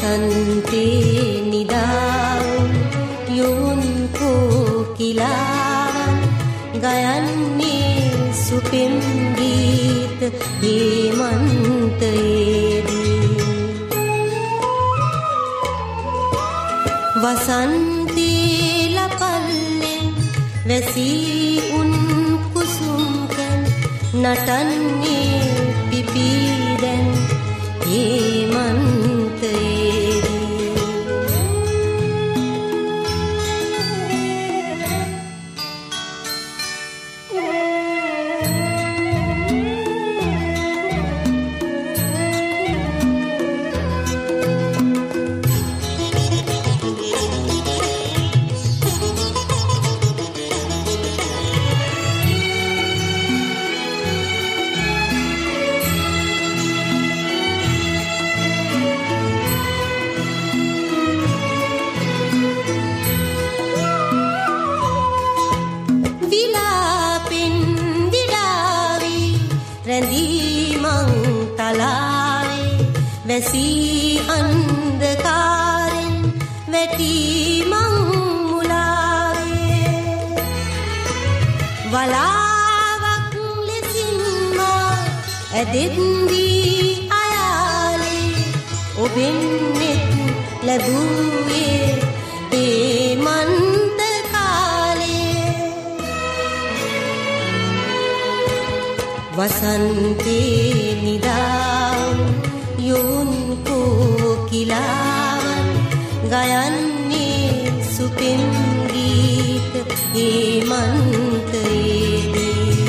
වසන්තේ නිදාවුන් යොවුන් කෝකිලාවන් ගයන්නේ සුපිම් ගීත හේමන්තයේදී වසන්තේ ලපල්ලෙන් වැසී උන් කුසුම්කන් නටන්නේ පිපිදැන් හේමන්තයේදී වැසී අන්ධකාරෙන් වැටී මං මුලාවේ වලාවක් ලෙසින් මා ඇදෙද්දී අයාලේ ඔබෙන් නෙත් ලැබුවේ හේමන්ත කාලේ වසන්තේ නිදාවුන් යොවුන් කෝකිලාවන් ගයන්නේ සුපිම් ගීත හේමන්තයේදී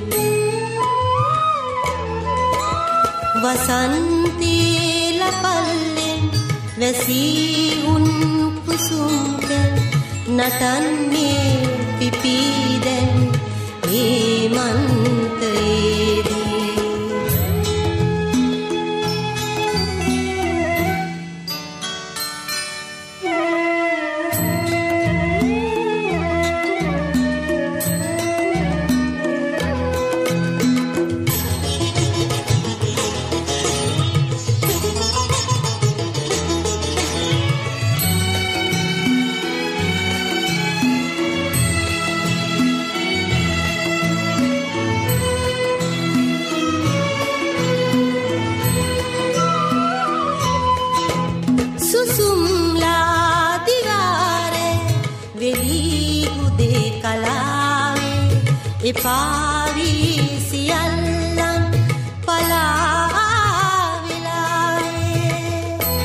වසන්තේ ලපල්ලෙන් වැසී උන් කුසුම්කන් නටන්නේ පිපිදැන් හේමන්තයේදී එපාවී සියල්ලන් පලාවිලාවේ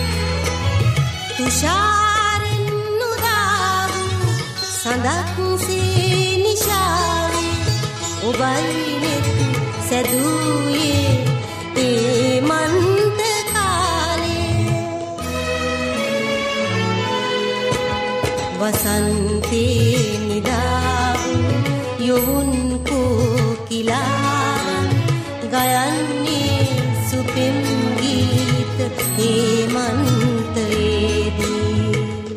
තුෂාරෙන් නුදාවු සඳක්සේ නිශාවේ ඔබයි නෙත් සැදුවේ හේමන්ත කාලේ වසන්තේ නිදාවු යොවුන් කෝකිලාවන් ගයන්නේ සුපිම් ගීත හේමන්තයේදී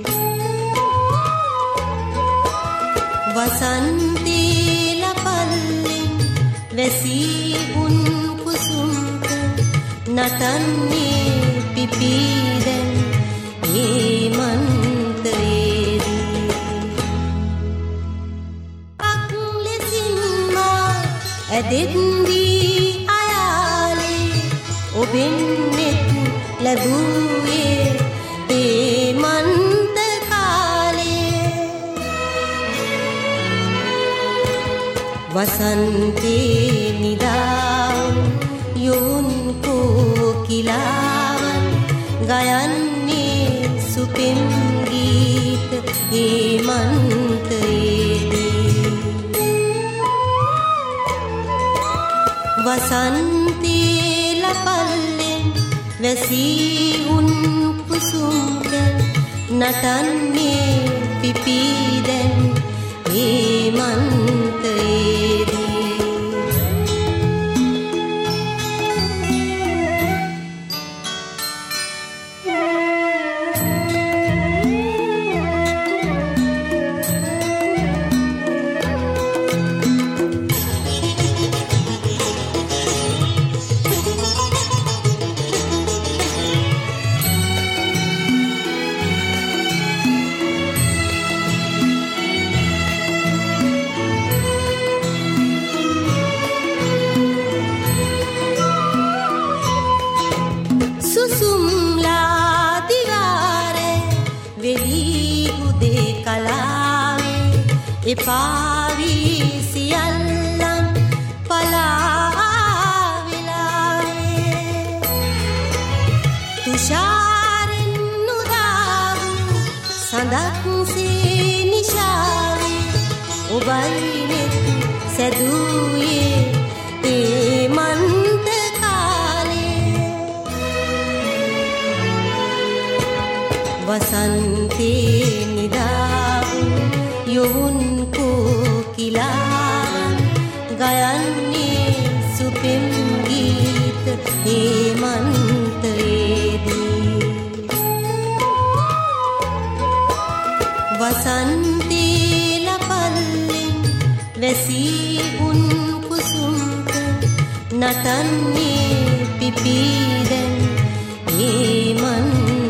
වසන්තේ ලපල්ලෙන් වැසී උන් කුසුම්ක නටන්නේ පිපිදැන් හේමන්තයේදී ඇදෙද්දී අයාලේ ඔබෙන් නෙත් ලැබුවේ හේමන්ත කාලේ වසන්තේ නිදාවුන් යොවුන් කෝකිලාවන් ගයන්නේ සුපිම් ගීත හේමන්තයේදී වසන්තේ ලපල්ලෙන් වැසී උන් කුසුම්කන් නටන්නේ පිපිදැන් හේමන්තයේදී සුසුම්ලා දිවාරේ වෙලී උදේ කලාවේ එපා වී සියල්ලන් පලා විලාවේ තුෂාරින් නුදාවු සඳක් සේ නිශාවේ ඔබයි නෙත් සැදුවේ ඒ මන්ත කාලේ වසන්තේ නිදාවු යොවුන් කෝකිලා ගයන්නේ සුපෙම් ගීත හේමන්තයේදී වසන්තේ ලපල්ලෙන් වැසී උන් කුසුම්ක නටන්නේ පිපිදෙන් හේමන්ත